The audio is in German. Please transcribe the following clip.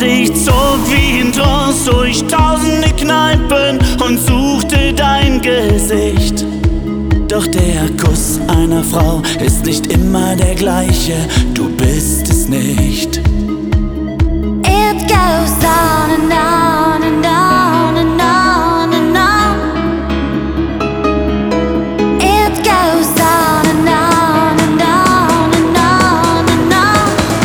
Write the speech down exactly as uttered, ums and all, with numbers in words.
ich zog wie in Trance durch tausende Kneipen und suchte dein Gesicht. Doch der Kuss einer Frau ist nicht immer der gleiche, du bist es